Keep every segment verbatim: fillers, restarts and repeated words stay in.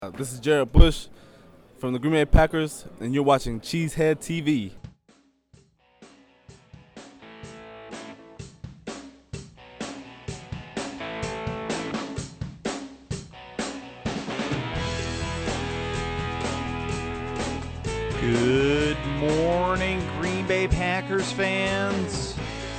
Uh, This is Jared Bush from the Green Bay Packers, and you're watching Cheesehead T V. Good morning, Green Bay Packers fans.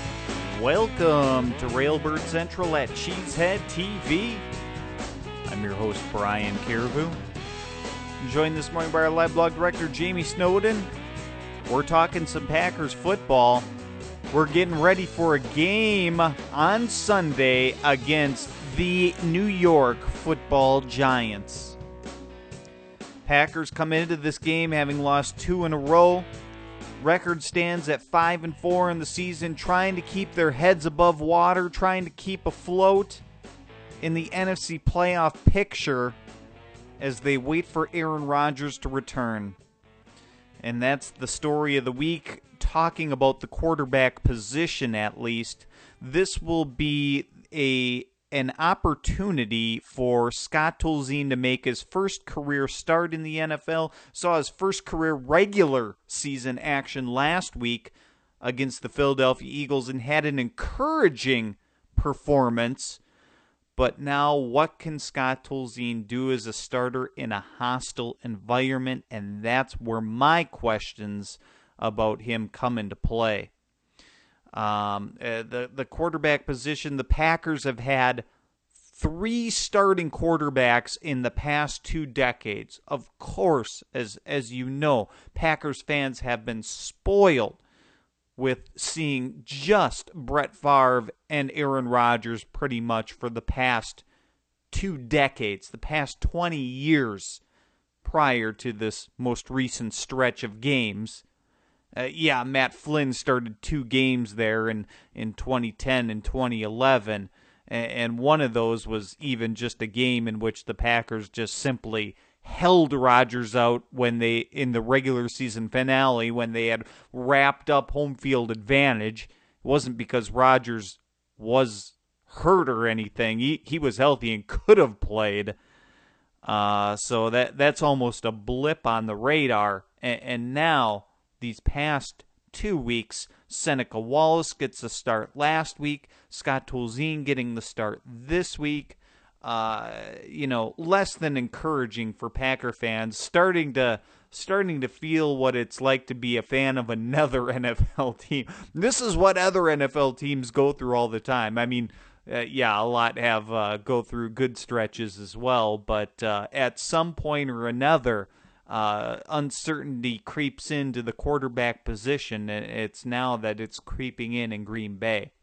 Welcome to Railbird Central at Cheesehead T V. I'm your host, Brian Caribou. I'm joined this morning by our live blog director, Jamie Snowden. We're talking some Packers football. We're getting ready for a game on Sunday against the New York Football Giants. Packers come into this game having lost two in a row. Record stands at five and four in the season, trying to keep their heads above water, trying to keep afloat in the N F C playoff picture as they wait for Aaron Rodgers to return. And that's the story of the week, talking about the quarterback position at least. This will be a an opportunity for Scott Tolzien to make his first career start in the N F L. Saw his first career regular season action last week against the Philadelphia Eagles and had an encouraging performance. But now, what can Scott Tolzien do as a starter in a hostile environment? And that's where my questions about him come into play. Um, uh, the, the quarterback position, the Packers have had three starting quarterbacks in the past two decades. Of course, as as you know, Packers fans have been spoiled with seeing just Brett Favre and Aaron Rodgers pretty much for the past two decades, the past twenty years prior to this most recent stretch of games. Uh, yeah, Matt Flynn started two games there in, in twenty ten and twenty eleven, and, and one of those was even just a game in which the Packers just simply held Rodgers out when they in the regular season finale when they had wrapped up home field advantage. It wasn't because Rodgers was hurt or anything. He he was healthy and could have played. Uh, so that that's almost a blip on the radar. And, and now, these past two weeks, Seneca Wallace gets a start last week. Scott Tolzien getting the start this week. Uh, you know, less than encouraging for Packer fans, starting to starting to feel what it's like to be a fan of another N F L team. This is what other N F L teams go through all the time. I mean, uh, yeah, a lot have uh, go through good stretches as well, but uh, at some point or another, uh, uncertainty creeps into the quarterback position, and it's now that it's creeping in in Green Bay.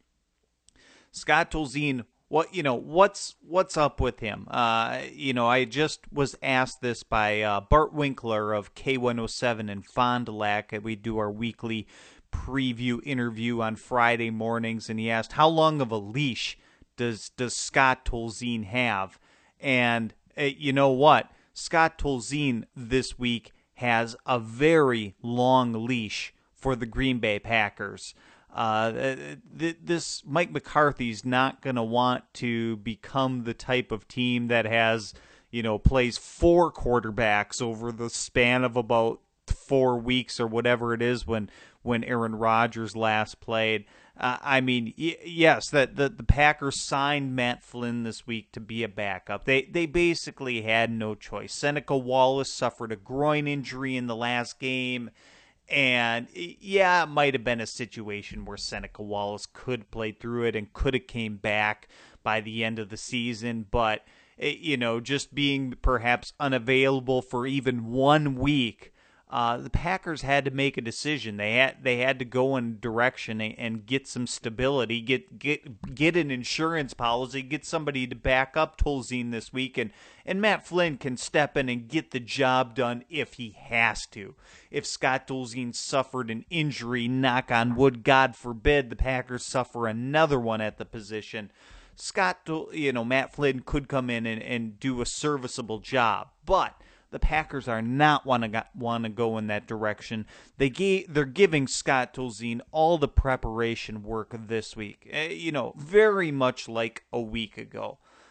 Scott Tolzien, What you know? What's what's up with him? Uh, you know, I just was asked this by uh, Bart Winkler of K one oh seven in Fond du Lac. We do our weekly preview interview on Friday mornings, and he asked, "How long of a leash does does Scott Tolzien have?" And uh, you know what? Scott Tolzien this week has a very long leash for the Green Bay Packers. Uh, th- this Mike McCarthy's not going to want to become the type of team that has, you know, plays four quarterbacks over the span of about four weeks or whatever it is when when Aaron Rodgers last played. Uh, I mean, y- yes, that the, the Packers signed Matt Flynn this week to be a backup. They they basically had no choice. Seneca Wallace suffered a groin injury in the last game. And yeah, it might have been a situation where Seneca Wallace could play through it and could have came back by the end of the season. But, you know, just being perhaps unavailable for even one week, uh, the Packers had to make a decision. They had they had to go in a direction and, and get some stability, get get get an insurance policy, get somebody to back up Tolzien this week, and, and Matt Flynn can step in and get the job done if he has to. If Scott Tolzien suffered an injury, knock on wood, God forbid, the Packers suffer another one at the position, Scott, you know, Matt Flynn could come in and, and do a serviceable job. But the Packers are not want to want to go in that direction. They gave, they're giving Scott Tolzien all the preparation work this week. Uh, you know, very much like a week ago.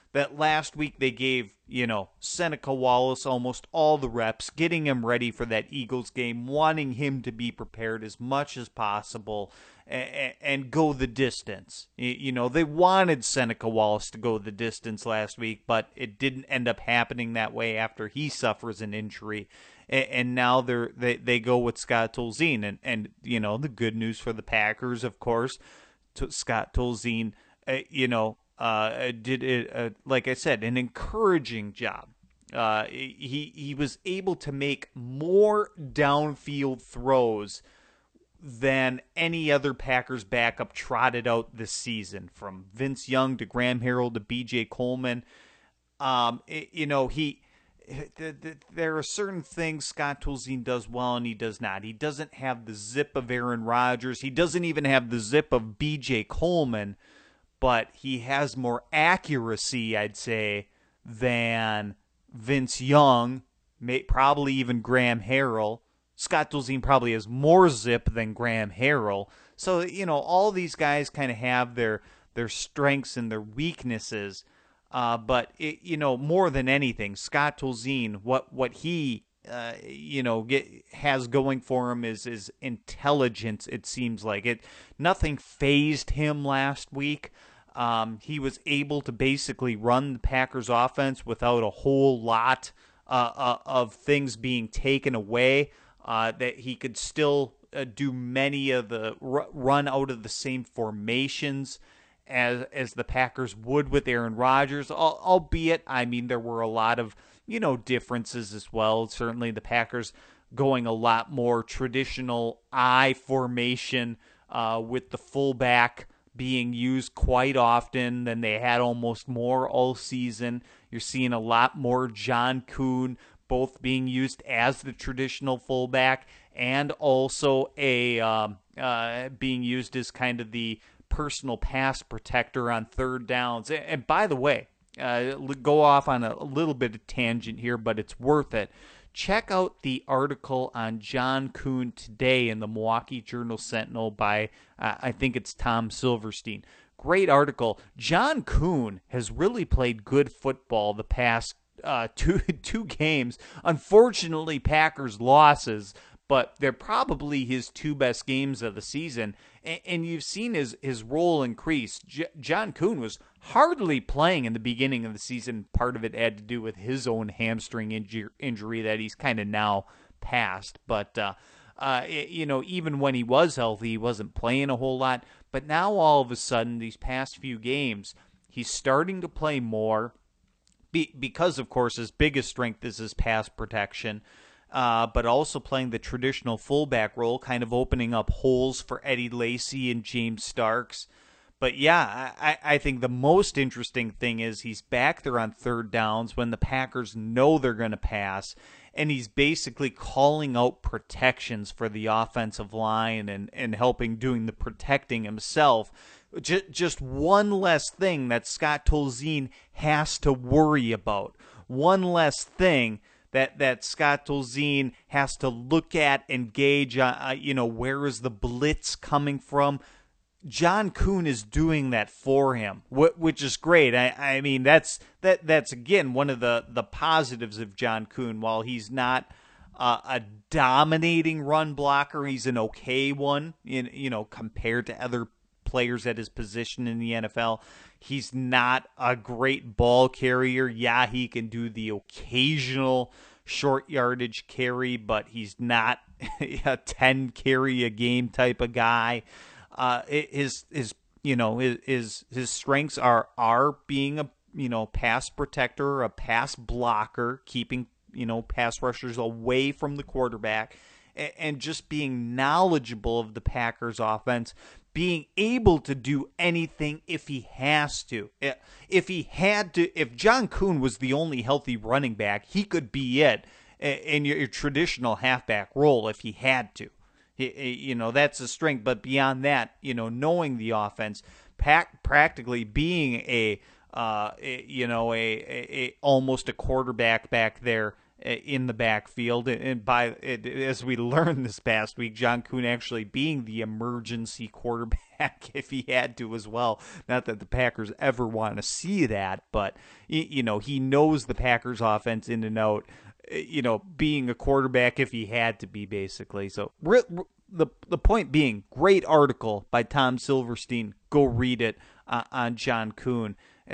that last week they gave, you know, Seneca Wallace almost all the reps, getting him ready for that Eagles game, wanting him to be prepared as much as possible and, and go the distance. You know, they wanted Seneca Wallace to go the distance last week, but it didn't end up happening that way after he suffers an injury. And now they're, they they go with Scott Tolzien. And, and, you know, the good news for the Packers, of course, to Scott Tolzien, uh, you know, uh, did, it, uh, like I said, an encouraging job. Uh, he, he was able to make more downfield throws than any other Packers backup trotted out this season, from Vince Young to Graham Harrell to B J Coleman. Um, it, you know, he... There are certain things Scott Tolzien does well and he does not. He doesn't have the zip of Aaron Rodgers. He doesn't even have the zip of B J Coleman, but he has more accuracy, I'd say, than Vince Young, may, probably even Graham Harrell. Scott Tolzien probably has more zip than Graham Harrell. So, you know, all these guys kind of have their their strengths and their weaknesses. Uh, but, it, you know, more than anything, Scott Tolzien, what what he, uh, you know, get, has going for him is, is intelligence, it seems like. it. Nothing fazed him last week. Um, he was able to basically run the Packers offense without a whole lot uh, uh, of things being taken away, uh, that he could still uh, do many of the r- run out of the same formations as as the Packers would with Aaron Rodgers, albeit, I mean, there were a lot of, you know, differences as well. Certainly the Packers going a lot more traditional I formation uh, with the fullback being used quite often than they had almost more all season. You're seeing a lot more John Kuhn both being used as the traditional fullback and also a um, uh, being used as kind of the personal pass protector on third downs. And by the way, uh, go off on a little bit of tangent here, but it's worth it. Check out the article on John Kuhn today in the Milwaukee Journal-Sentinel by, uh, I think it's Tom Silverstein. Great article. John Kuhn has really played good football the past uh, two two games. Unfortunately, Packers losses, but they're probably his two best games of the season. And, and you've seen his, his role increase. J- John Kuhn was hardly playing in the beginning of the season. Part of it had to do with his own hamstring inju- injury that he's kind of now past. But, uh, uh, it, you know, even when he was healthy, he wasn't playing a whole lot. But now all of a sudden, these past few games, he's starting to play more be- because, of course, his biggest strength is his pass protection. Uh, but also playing the traditional fullback role, kind of opening up holes for Eddie Lacy and James Starks. But yeah, I, I think the most interesting thing is he's back there on third downs when the Packers know they're going to pass, and he's basically calling out protections for the offensive line and, and helping doing the protecting himself. Just, just one less thing that Scott Tolzien has to worry about. One less thing that that Scott Tolzien has to look at and gauge, uh, you know, where is the blitz coming from. John Kuhn is doing that for him, which is great. I, I mean, that's that that's again one of the, the positives of John Kuhn. While he's not uh, a dominating run blocker, he's an okay one, in you know, compared to other players at his position in the N F L. He's not a great ball carrier. Yeah, he can do the occasional short yardage carry, but he's not a ten carry a game type of guy. Uh, his his you know his his strengths are are being a you know pass protector, a pass blocker, keeping you know pass rushers away from the quarterback, and, and just being knowledgeable of the Packers offense. Being able to do anything if he has to. If he had to, if John Kuhn was the only healthy running back, he could be it in your, your traditional halfback role if he had to. You know, that's a strength. But beyond that, you know, knowing the offense, pack, practically being a, uh, a, you know, a, a, a almost a quarterback back there in the backfield. And by as we learned this past week, John Kuhn actually being the emergency quarterback if he had to as well. Not that the Packers ever want to see that, but you know, he knows the Packers offense in and out, you know, being a quarterback if he had to be, basically. So the the point being, great article by Tom Silverstein. Go read it uh, on John Kuhn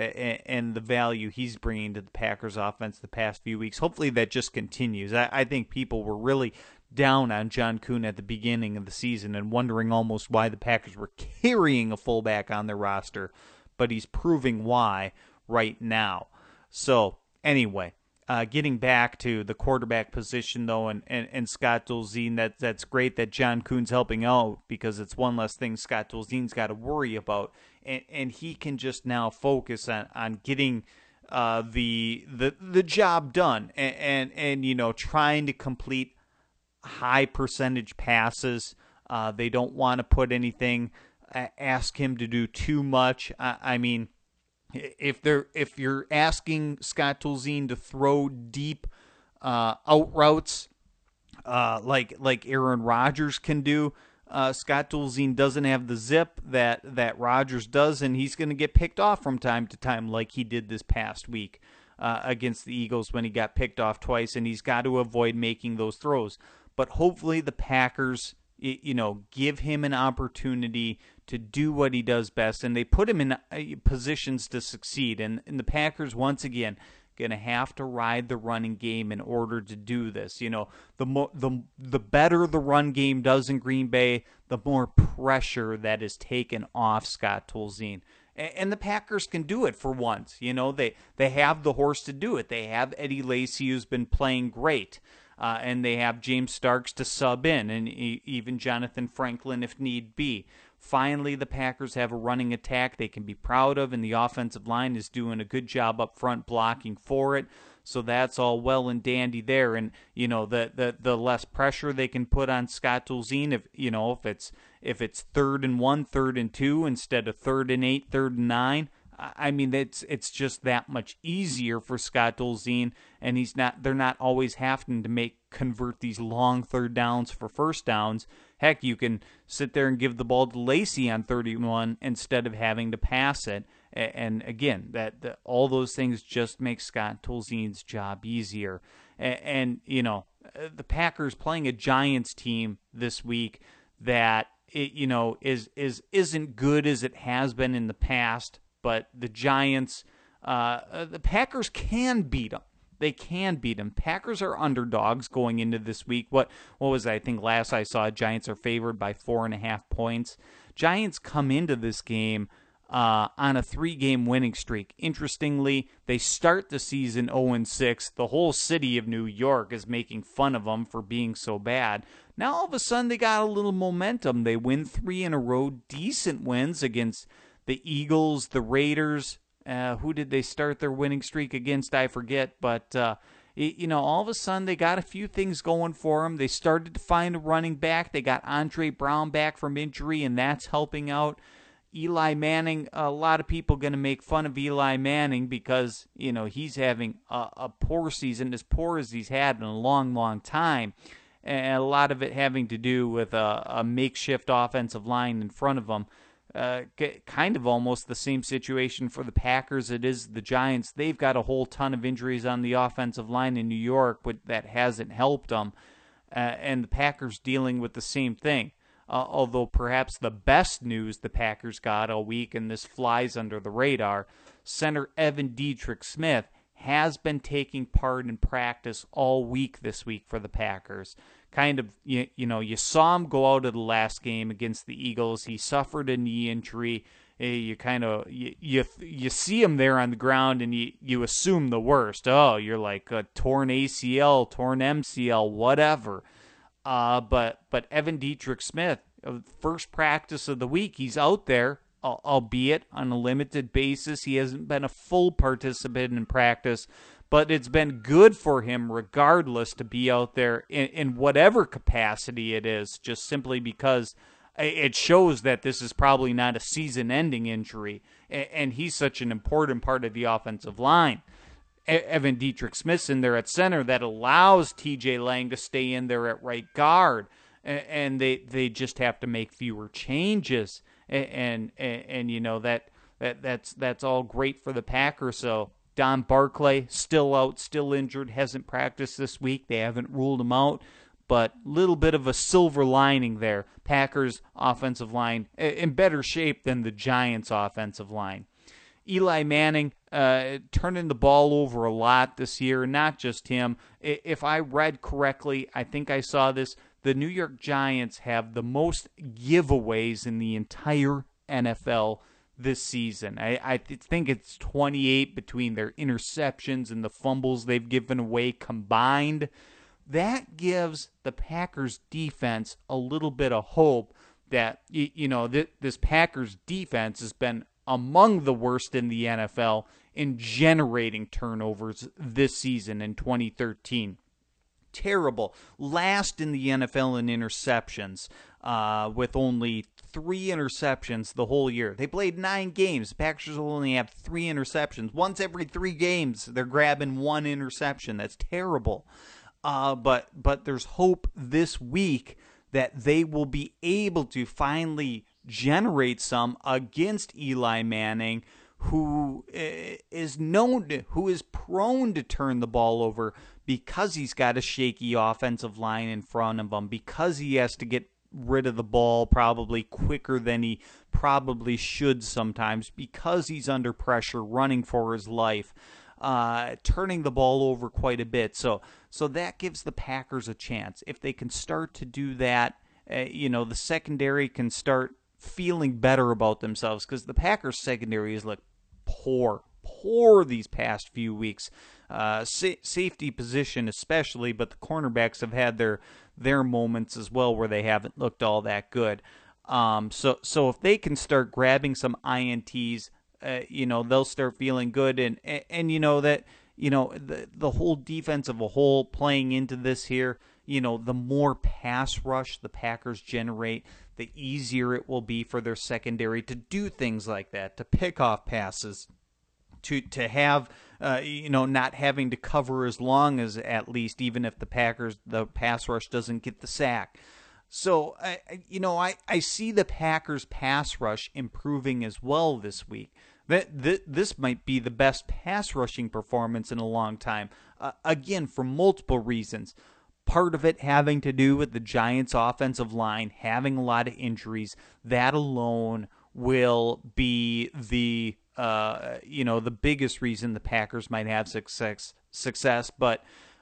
and the value he's bringing to the Packers offense the past few weeks. Hopefully that just continues. I, I think people were really down on John Kuhn at the beginning of the season and wondering almost why the Packers were carrying a fullback on their roster, but he's proving why right now. So anyway, uh, getting back to the quarterback position, though, and, and, and Scott Dolzien, that, that's great that John Kuhn's helping out, because it's one less thing Scott Dolzien's got to worry about. And, and he can just now focus on, on getting uh, the the the job done, and, and and you know, trying to complete high percentage passes. Uh, they don't want to put anything, uh, ask him to do too much. I, I mean, if they're if you're asking Scott Dolzien to throw deep uh, out routes, uh, like like Aaron Rodgers can do, Uh, Scott Dolzien doesn't have the zip that, that Rodgers does, and he's going to get picked off from time to time like he did this past week uh, against the Eagles when he got picked off twice, and he's got to avoid making those throws. But hopefully the Packers, you know, give him an opportunity to do what he does best, and they put him in positions to succeed. And, and the Packers, once again, going to have to ride the running game in order to do this. You know, the mo- the the better the run game does in Green Bay, the more pressure that is taken off Scott Dolzien. And, and the Packers can do it for once. You know, they, they have the horse to do it. They have Eddie Lacy, who's been playing great. Uh, and they have James Starks to sub in, and e- even Jonathan Franklin if need be. Finally, the Packers have a running attack they can be proud of, and the offensive line is doing a good job up front blocking for it. So that's all well and dandy there. And, you know, the the, the less pressure they can put on Scott Dolzien, if you know, if it's if it's third and one, third and two instead of third and eight, third and nine. I mean, it's it's just that much easier for Scott Dolzien, and he's not. They're not always having to make convert these long third downs for first downs. Heck, you can sit there and give the ball to Lacy on thirty-one instead of having to pass it. And again, that, that all those things just make Scott Dolzien's job easier. And, and you know, the Packers playing a Giants team this week that it, you know is is isn't good as it has been in the past. But the Giants, uh, the Packers can beat them. They can beat them. Packers are underdogs going into this week. What what was that? I think last I saw, Giants are favored by four and a half points. Giants come into this game uh, on a three-game winning streak. Interestingly, they start the season oh and six. The whole city of New York is making fun of them for being so bad. Now all of a sudden they got a little momentum. They win three in a row, decent wins against the Eagles, the Raiders. Uh, who did they start their winning streak against? I forget. But, uh, it, you know, all of a sudden they got a few things going for them. They started to find a running back. They got Andre Brown back from injury, and that's helping out. Eli Manning, a lot of people going to make fun of Eli Manning because, you know, he's having a, a poor season, as poor as he's had in a long, long time. And a lot of it having to do with a, a makeshift offensive line in front of him. Uh, kind of almost the same situation for the Packers it is the Giants. They've got a whole ton of injuries on the offensive line in New York, but that hasn't helped them. Uh, and the Packers dealing with the same thing. Uh, although perhaps the best news the Packers got all week, and this flies under the radar, center Evan Dietrich Smith has been taking part in practice all week this week for the Packers. Kind of, you, you know, you saw him go out of the last game against the Eagles. He suffered a knee injury. You kind of, you, you you see him there on the ground, and you, you assume the worst. Oh, you're like a torn A C L, torn M C L, whatever. Uh, but but Evan Dietrich Smith, first practice of the week, he's out there, albeit on a limited basis. He hasn't been a full participant in practice, but it's been good for him regardless to be out there in, in whatever capacity it is, just simply because it shows that this is probably not a season-ending injury, and he's such an important part of the offensive line. Evan Dietrich-Smith's in there at center that allows T J Lang to stay in there at right guard, and, and they they just have to make fewer changes, and and, and, and you know that that that's that's all great for the Packers. So Don Barclay still out, still injured, hasn't practiced this week. They haven't ruled him out. But a little bit of a silver lining there. Packers offensive line in better shape than the Giants offensive line. Eli Manning uh, turning the ball over a lot this year, not just him. If I read correctly, I think I saw this, the New York Giants have the most giveaways in the entire N F L this season. I, I think it's twenty-eight between their interceptions and the fumbles they've given away combined. That gives the Packers defense a little bit of hope that, you know, this Packers defense has been among the worst in the N F L in generating turnovers this season in twenty thirteen. Terrible. Last in the N F L in interceptions, uh, with only three interceptions the whole year. They played nine games. The Packers will only have three interceptions. Once every three games, they're grabbing one interception. That's terrible. Uh, but but there's hope this week that they will be able to finally generate some against Eli Manning, who is known to, who is prone to turn the ball over because he's got a shaky offensive line in front of him, because he has to get rid of the ball probably quicker than he probably should sometimes, because he's under pressure running for his life. Uh, turning the ball over quite a bit. So so that gives the Packers a chance. If they can start to do that, uh, you know, the secondary can start feeling better about themselves, because the Packers secondary has looked poor, poor these past few weeks. Uh, sa- safety position especially, but the cornerbacks have had their their moments as well where they haven't looked all that good. Um, so so if they can start grabbing some I N Ts, Uh, you know, they'll start feeling good. And, and, and you know, that, you know, the, the whole defense of a whole playing into this here, you know, the more pass rush the Packers generate, the easier it will be for their secondary to do things like that, to pick off passes, to to have, uh, you know, not having to cover as long as, at least, even if the Packers, the pass rush doesn't get the sack. So, I, you know, I, I see the Packers pass rush improving as well this week. That This might be the best pass rushing performance in a long time. Uh, again, for multiple reasons. Part of it having to do with the Giants' offensive line having a lot of injuries. That alone will be the, uh, you know, the biggest reason the Packers might have success. Success, but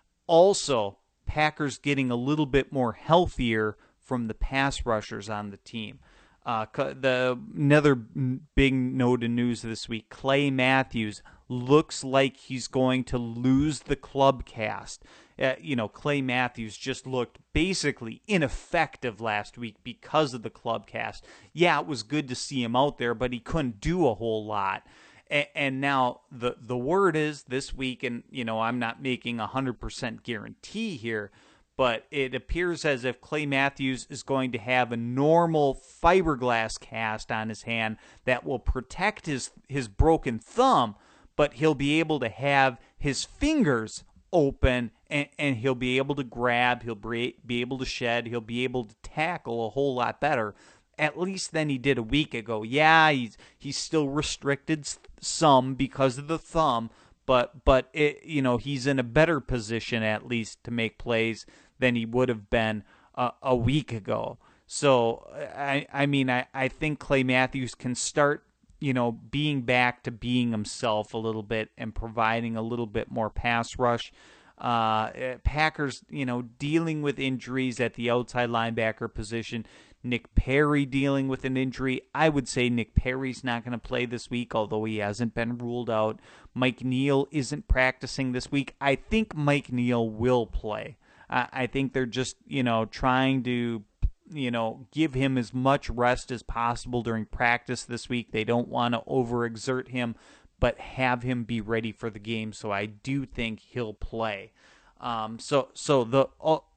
also Packers getting a little bit more healthier from the pass rushers on the team. Uh, the another big note of news this week, Clay Matthews looks like he's going to lose the club cast. Uh, you know, Clay Matthews just looked basically ineffective last week because of the club cast. Yeah, it was good to see him out there, but he couldn't do a whole lot. And, and now the, the word is this week, and, you know, I'm not making a one hundred percent guarantee here, but it appears as if Clay Matthews is going to have a normal fiberglass cast on his hand that will protect his, his broken thumb, but he'll be able to have his fingers open, and, and he'll be able to grab, he'll be, be able to shed, he'll be able to tackle a whole lot better, at least than he did a week ago. Yeah, he's, he's still restricted some because of the thumb, but, but it, you know, he's in a better position at least to make plays than he would have been uh, a week ago. So, I I mean, I, I think Clay Matthews can start, you know, being back to being himself a little bit and providing a little bit more pass rush. Uh, Packers, you know, dealing with injuries at the outside linebacker position. Nick Perry dealing with an injury. I would say Nick Perry's not going to play this week, although he hasn't been ruled out. Mike Neal isn't practicing this week. I think Mike Neal will play. I think they're just, you know, trying to, you know, give him as much rest as possible during practice this week. They don't want to overexert him, but have him be ready for the game. So I do think he'll play. Um, so, so the, uh,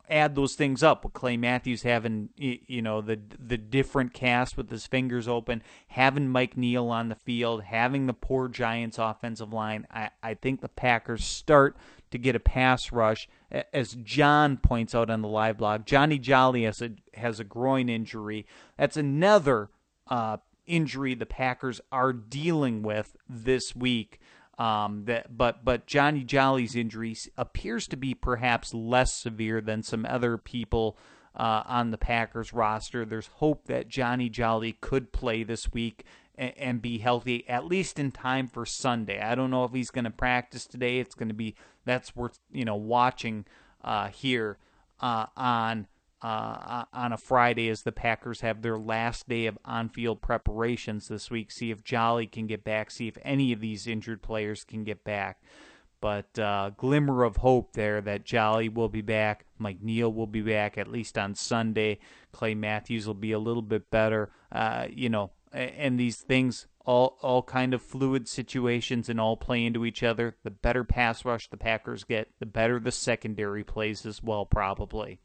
add those things up with Clay Matthews having, you know, the the different cast with his fingers open, having Mike Neal on the field, having the poor Giants offensive line, I, I think the Packers start to get a pass rush. As John points out on the live blog, Johnny Jolly has a, has a groin injury. That's another uh, injury the Packers are dealing with this week. Um, that, but but Johnny Jolly's injury appears to be perhaps less severe than some other people uh, on the Packers roster. There's hope that Johnny Jolly could play this week and, and be healthy, at least in time for Sunday. I don't know if he's going to practice today. It's going to be that's worth you know watching uh, here uh, on. Uh, on a Friday as the Packers have their last day of on-field preparations this week. See if Jolly can get back. See if any of these injured players can get back. But uh, glimmer of hope there that Jolly will be back. Mike Neal will be back at least on Sunday. Clay Matthews will be a little bit better. Uh, you know, and these things all all kind of fluid situations and all play into each other. The better pass rush the Packers get, the better the secondary plays as well, probably.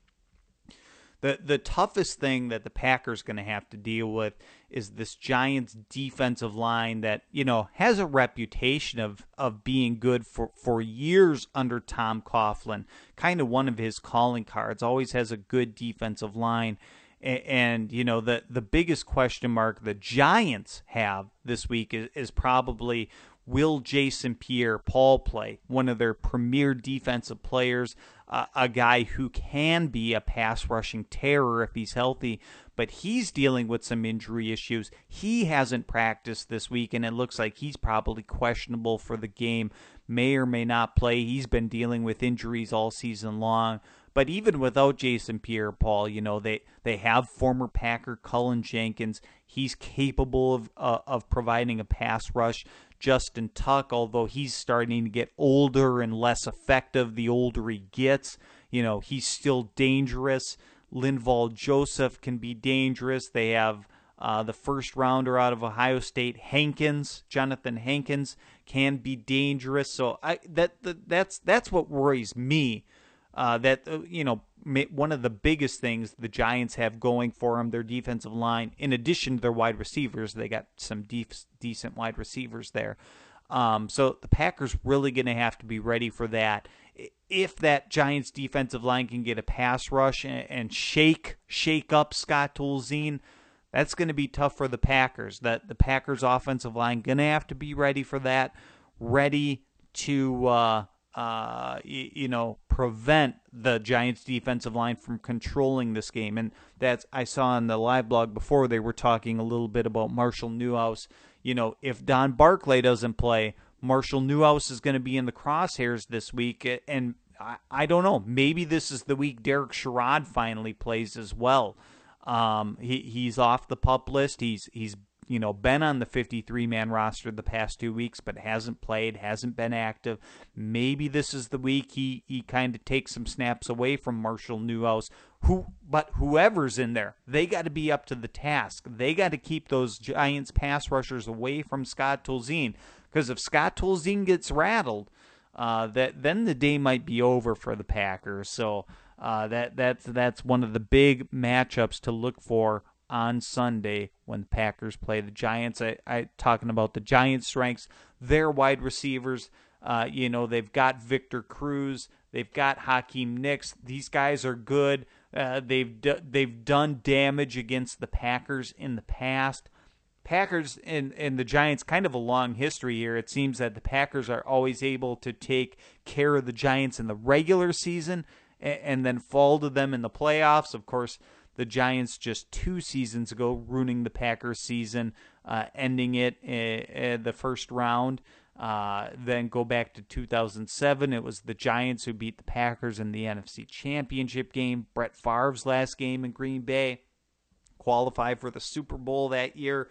The the toughest thing that the Packers going to have to deal with is this Giants defensive line that, you know, has a reputation of, of being good for, for years under Tom Coughlin. Kind of one of his calling cards. Always has a good defensive line. And, and you know, the, the biggest question mark the Giants have this week is, is probably, will Jason Pierre-Paul play? One of their premier defensive players, uh, a guy who can be a pass-rushing terror if he's healthy, but he's dealing with some injury issues. He hasn't practiced this week, and it looks like he's probably questionable for the game, may or may not play. He's been dealing with injuries all season long. But even without Jason Pierre-Paul, you know, they, they have former Packer Cullen Jenkins. He's capable of uh, of providing a pass rush. Justin Tuck, although he's starting to get older and less effective the older he gets, you know, he's still dangerous. Linval Joseph can be dangerous. They have uh, the first rounder out of Ohio State, Hankins, Jonathan Hankins, can be dangerous. So I that, that that's that's what worries me. Uh, that, uh, you know, one of the biggest things the Giants have going for them, their defensive line, in addition to their wide receivers, they got some def- decent wide receivers there. Um, so the Packers really going to have to be ready for that. If that Giants defensive line can get a pass rush and, and shake shake up Scott Tolzien, that's going to be tough for the Packers. That the Packers offensive line going to have to be ready for that, ready to uh, uh, you, you know prevent the Giants defensive line from controlling this game. And that's I saw on the live blog before they were talking a little bit about Marshall Newhouse. You know, if Don Barclay doesn't play, Marshall Newhouse is going to be in the crosshairs this week, and I, I don't know. Maybe this is the week Derek Sherrod finally plays as well. Um, he he's off the PUP list. He's he's you know been on the fifty-three man roster the past two weeks, but hasn't played, hasn't been active. Maybe this is the week he he kind of takes some snaps away from Marshall Newhouse. Who, but whoever's in there, they got to be up to the task. They got to keep those Giants pass rushers away from Scott Tolzien. Because if Scott Tolzien gets rattled, uh, that then the day might be over for the Packers. So uh, that that's that's one of the big matchups to look for on Sunday when the Packers play the Giants. I, I talking about the Giants' strengths, their wide receivers. Uh, you know they've got Victor Cruz, they've got Hakeem Nicks. These guys are good. Uh, they've d- they've done damage against the Packers in the past. Packers and, and the Giants, kind of a long history here. It seems that the Packers are always able to take care of the Giants in the regular season and, and then fall to them in the playoffs. Of course, the Giants just two seasons ago ruining the Packers season, uh, ending it in the first round. Uh, then go back to two thousand seven. It was the Giants who beat the Packers in the N F C Championship game. Brett Favre's last game in Green Bay. Qualified for the Super Bowl that year.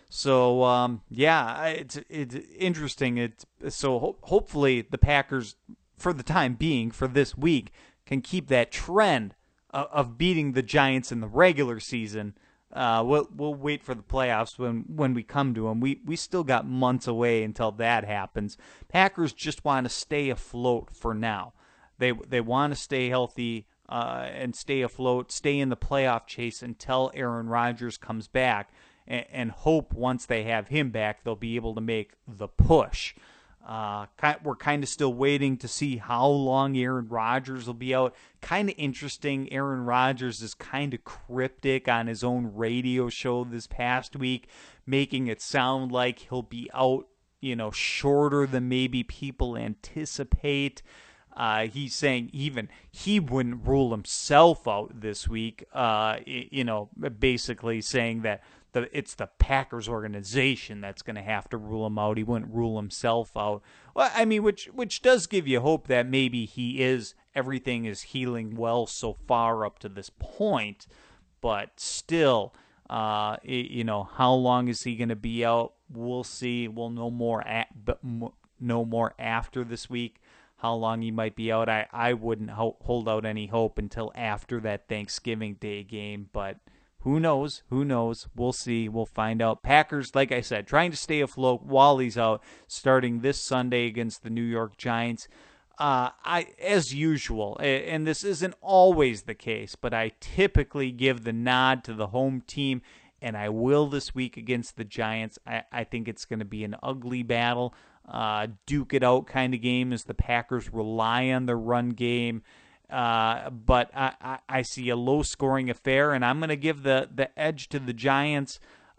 So, um, yeah, it's it's interesting. It's, so ho- hopefully the Packers, for the time being, for this week, can keep that trend of, of beating the Giants in the regular season. Uh, we'll we'll wait for the playoffs when, when we come to them. We we still got months away until that happens. Packers just want to stay afloat for now. They they want to stay healthy. uh, and stay afloat, stay in the playoff chase until Aaron Rodgers comes back, and, and hope once they have him back, they'll be able to make the push. Uh, we're kind of still waiting to see how long Aaron Rodgers will be out. Kind of interesting. Aaron Rodgers is kind of cryptic on his own radio show this past week, making it sound like he'll be out, you know, shorter than maybe people anticipate. Uh, he's saying even he wouldn't rule himself out this week, uh, you know, basically saying that the it's the Packers organization that's going to have to rule him out. He wouldn't rule himself out. Well, I mean, which which does give you hope that maybe he is, everything is healing well so far up to this point, but still, uh, you know, how long is he going to be out? We'll see. We'll know more at, but know more after this week. How long he might be out, I, I wouldn't ho- hold out any hope until after that Thanksgiving Day game, but who knows? Who knows? We'll see. We'll find out. Packers, like I said, trying to stay afloat while he's out, starting this Sunday against the New York Giants. Uh, I, as usual, and this isn't always the case, but I typically give the nod to the home team, and I will this week against the Giants. I, I think it's going to be an ugly battle. Uh, duke it out kind of game as the Packers rely on the run game. Uh, but I, I, I see a low-scoring affair, and I'm going to give the, the edge to the Giants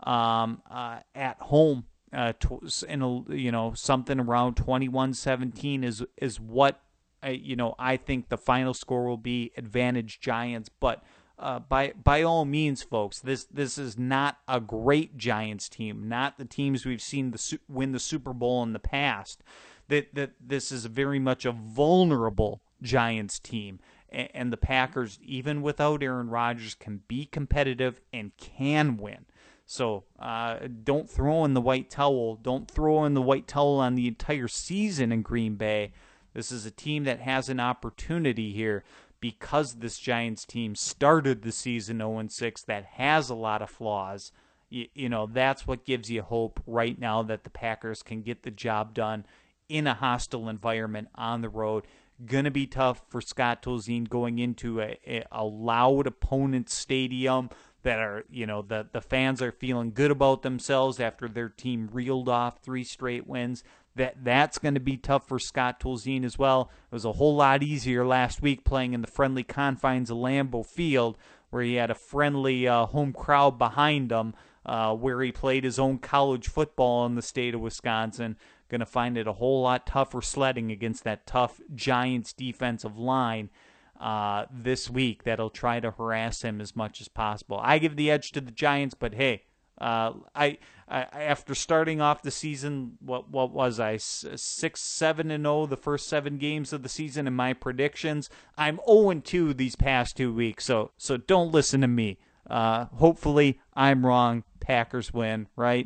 um, uh, at home. Uh, in a, you know, something around twenty-one seventeen is is what I, you know I think the final score will be. Advantage Giants, but uh, by by all means, folks, this this is not a great Giants team. Not the teams we've seen the win the Super Bowl in the past. That that this is very much a vulnerable Giants team, and the Packers, even without Aaron Rodgers, can be competitive and can win. So uh, don't throw in the white towel. Don't throw in the white towel on the entire season in Green Bay. This is a team that has an opportunity here because this Giants team started the season oh and six that has a lot of flaws. You, you know, that's what gives you hope right now that the Packers can get the job done in a hostile environment on the road. Going to be tough for Scott Tolzien going into a, a, a loud opponent stadium that are, you know, the, the fans are feeling good about themselves after their team reeled off three straight wins. That That's going to be tough for Scott Tolzien as well. It was a whole lot easier last week playing in the friendly confines of Lambeau Field, where he had a friendly uh, home crowd behind him, uh, where he played his own college football in the state of Wisconsin. Going to find it a whole lot tougher sledding against that tough Giants defensive line uh, this week that'll try to harass him as much as possible. I give the edge to the Giants, but hey, uh, I, I after starting off the season, what what was I six seven and zero the first seven games of the season in my predictions. I'm zero and two these past two weeks, so so don't listen to me. Uh, hopefully, I'm wrong. Packers win, right?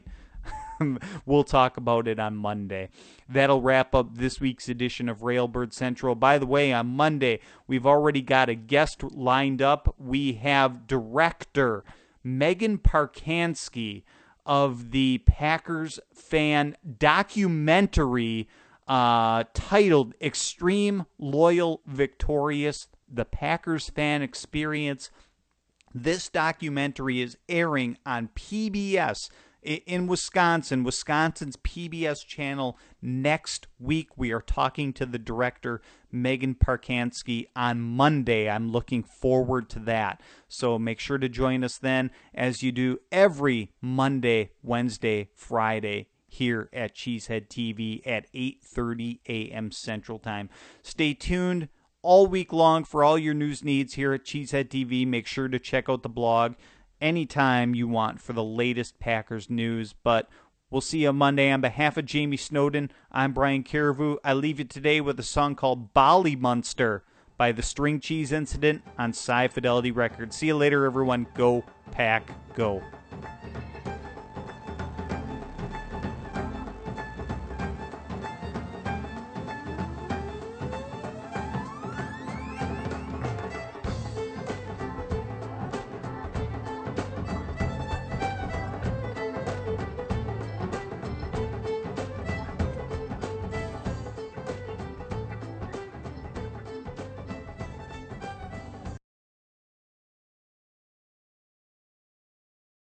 We'll talk about it on Monday. That'll wrap up this week's edition of Railbird Central. By the way, on Monday, we've already got a guest lined up. We have director Megan Parkansky of the Packers fan documentary uh, titled Extreme Loyal Victorious, The Packers Fan Experience. This documentary is airing on P B S in Wisconsin, Wisconsin's P B S channel next week. We are talking to the director, Megan Parkansky, on Monday. I'm looking forward to that. So make sure to join us then, as you do every Monday, Wednesday, Friday here at Cheesehead T V at eight thirty a.m. Central Time. Stay tuned all week long for all your news needs here at Cheesehead T V. Make sure to check out the blog anytime you want for the latest Packers news. But we'll see you on Monday. On behalf of Jamie Snowden, I'm Brian Carrevoux. I leave you today with a song called Bali Munster by the String Cheese Incident on Sci Fidelity Records. See you later, everyone. Go Pack, go.